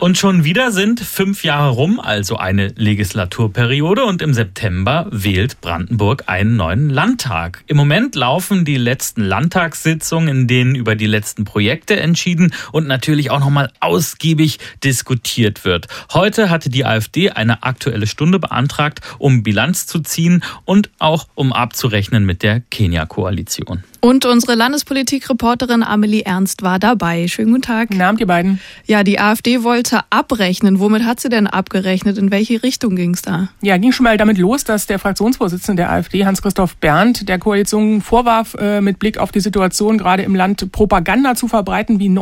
Und schon wieder sind 5 Jahre rum, also eine Legislaturperiode. Und im September wählt Brandenburg einen neuen Landtag. Im Moment laufen die letzten Landtagssitzungen, in denen über die letzten Projekte entschieden und natürlich auch nochmal ausgiebig diskutiert wird. Heute hatte die AfD eine Aktuelle Stunde beantragt, um Bilanz zu ziehen und auch um abzurechnen mit der Kenia-Koalition. Und unsere Landespolitik-Reporterin Amelie Ernst war dabei. Schönen guten Tag. Guten Abend, ihr beiden. Ja, die AfD wollte abrechnen. Womit hat sie denn abgerechnet? In welche Richtung ging es da? Ja, ging schon mal damit los, dass der Fraktionsvorsitzende der AfD, Hans-Christoph Berndt, der Koalition vorwarf, mit Blick auf die Situation gerade im Land Propaganda zu verbreiten, wie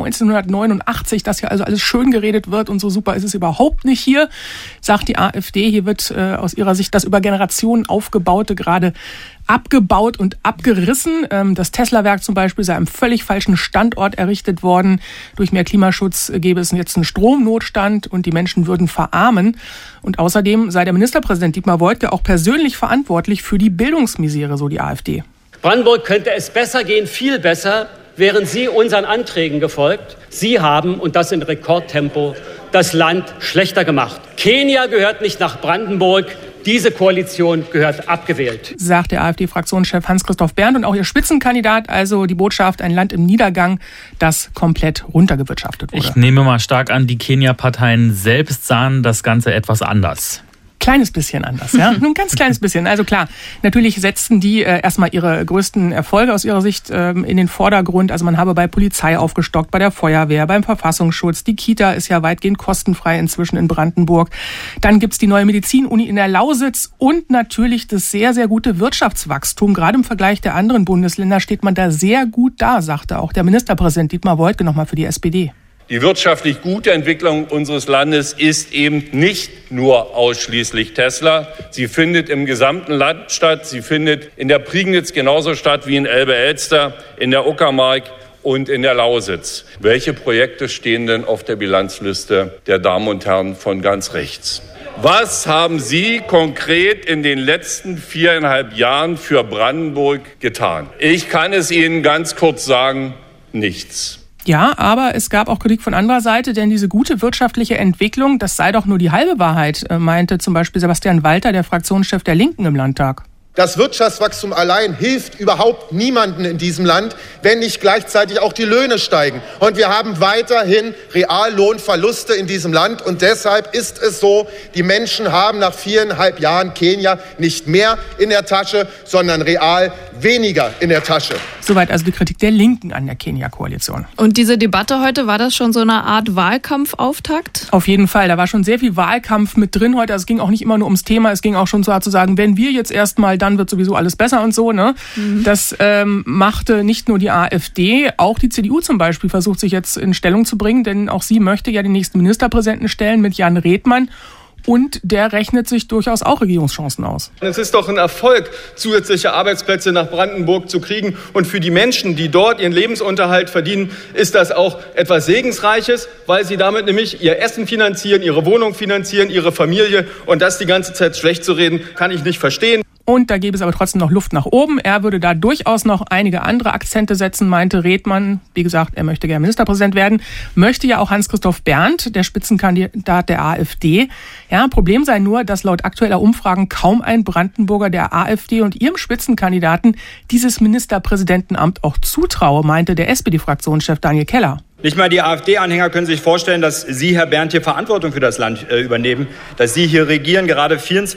1989, dass hier also alles schön geredet wird und so super ist es überhaupt nicht hier, sagt die AfD. Hier wird aus ihrer Sicht das über Generationen aufgebaute gerade abgebaut und abgerissen. Das Tesla-Werk zum Beispiel sei am völlig falschen Standort errichtet worden. Durch mehr Klimaschutz gäbe es jetzt einen Stromnotstand und die Menschen würden verarmen. Und außerdem sei der Ministerpräsident Dietmar Woidke auch persönlich verantwortlich für die Bildungsmisere, so die AfD. Brandenburg könnte es besser gehen, viel besser, wären Sie unseren Anträgen gefolgt. Sie haben, und das in Rekordtempo, das Land schlechter gemacht. Kenia gehört nicht nach Brandenburg. Diese Koalition gehört abgewählt, sagt der AfD-Fraktionschef Hans-Christoph Berndt und auch ihr Spitzenkandidat. Also die Botschaft, ein Land im Niedergang, das komplett runtergewirtschaftet wurde. Ich nehme mal stark an, die Kenia-Parteien selbst sahen das Ganze etwas anders. Kleines bisschen anders, ja. Nur ein ganz kleines bisschen. Also klar, natürlich setzten die erstmal ihre größten Erfolge aus ihrer Sicht in den Vordergrund. Also man habe bei Polizei aufgestockt, bei der Feuerwehr, beim Verfassungsschutz. Die Kita ist ja weitgehend kostenfrei inzwischen in Brandenburg. Dann gibt's die neue Medizinuni in der Lausitz und natürlich das sehr, sehr gute Wirtschaftswachstum. Gerade im Vergleich der anderen Bundesländer steht man da sehr gut da, sagte auch der Ministerpräsident Dietmar Woidke nochmal für die SPD. Die wirtschaftlich gute Entwicklung unseres Landes ist eben nicht nur ausschließlich Tesla. Sie findet im gesamten Land statt. Sie findet in der Prignitz genauso statt wie in Elbe-Elster, in der Uckermark und in der Lausitz. Welche Projekte stehen denn auf der Bilanzliste der Damen und Herren von ganz rechts? Was haben Sie konkret in den letzten 4,5 Jahren für Brandenburg getan? Ich kann es Ihnen ganz kurz sagen, nichts. Ja, aber es gab auch Kritik von anderer Seite, denn diese gute wirtschaftliche Entwicklung, das sei doch nur die halbe Wahrheit, meinte zum Beispiel Sebastian Walter, der Fraktionschef der Linken im Landtag. Das Wirtschaftswachstum allein hilft überhaupt niemanden in diesem Land, wenn nicht gleichzeitig auch die Löhne steigen. Und wir haben weiterhin Reallohnverluste in diesem Land. Und deshalb ist es so, die Menschen haben nach 4,5 Jahren Kenia nicht mehr in der Tasche, sondern real weniger in der Tasche. Soweit also die Kritik der Linken an der Kenia-Koalition. Und diese Debatte heute, war das schon so eine Art Wahlkampfauftakt? Auf jeden Fall, da war schon sehr viel Wahlkampf mit drin heute. Also es ging auch nicht immer nur ums Thema, es ging auch schon so zu sagen, wenn wir jetzt erstmal, dann wird sowieso alles besser und so. Ne? Das machte nicht nur die AfD, auch die CDU zum Beispiel versucht sich jetzt in Stellung zu bringen, denn auch sie möchte ja den nächsten Ministerpräsidenten stellen mit Jan Redmann. Und der rechnet sich durchaus auch Regierungschancen aus. Es ist doch ein Erfolg, zusätzliche Arbeitsplätze nach Brandenburg zu kriegen. Und für die Menschen, die dort ihren Lebensunterhalt verdienen, ist das auch etwas Segensreiches, weil sie damit nämlich ihr Essen finanzieren, ihre Wohnung finanzieren, ihre Familie. Und das die ganze Zeit schlecht zu reden, kann ich nicht verstehen. Und da gäbe es aber trotzdem noch Luft nach oben. Er würde da durchaus noch einige andere Akzente setzen, meinte Redmann. Wie gesagt, er möchte gerne Ministerpräsident werden. Möchte ja auch Hans-Christoph Berndt, der Spitzenkandidat der AfD. Ja, Problem sei nur, dass laut aktueller Umfragen kaum ein Brandenburger der AfD und ihrem Spitzenkandidaten dieses Ministerpräsidentenamt auch zutraue, meinte der SPD-Fraktionschef Daniel Keller. Nicht mal die AfD-Anhänger können sich vorstellen, dass Sie, Herr Berndt, hier Verantwortung für das Land übernehmen, dass Sie hier regieren. Gerade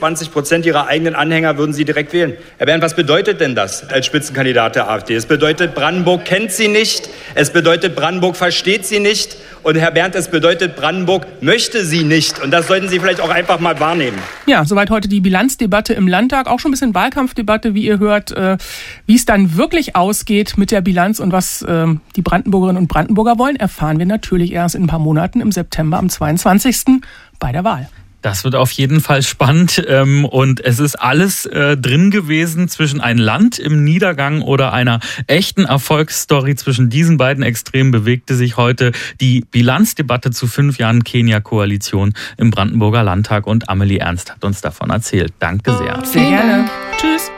24% Ihrer eigenen Anhänger würden Sie direkt wählen. Herr Berndt, was bedeutet denn das als Spitzenkandidat der AfD? Es bedeutet, Brandenburg kennt Sie nicht. Es bedeutet, Brandenburg versteht Sie nicht. Und Herr Berndt, es bedeutet, Brandenburg möchte Sie nicht. Und das sollten Sie vielleicht auch einfach mal wahrnehmen. Ja, soweit heute die Bilanzdebatte im Landtag. Auch schon ein bisschen Wahlkampfdebatte, wie ihr hört. Wie es dann wirklich ausgeht mit der Bilanz und was die Brandenburgerinnen und Brandenburger wollen, erfahren wir natürlich erst in ein paar Monaten im September am 22. bei der Wahl. Das wird auf jeden Fall spannend und es ist alles drin gewesen zwischen ein Land im Niedergang oder einer echten Erfolgsstory. Zwischen diesen beiden Extremen bewegte sich heute die Bilanzdebatte zu 5 Jahren Kenia-Koalition im Brandenburger Landtag und Amelie Ernst hat uns davon erzählt. Danke sehr. Sehr gerne. Tschüss.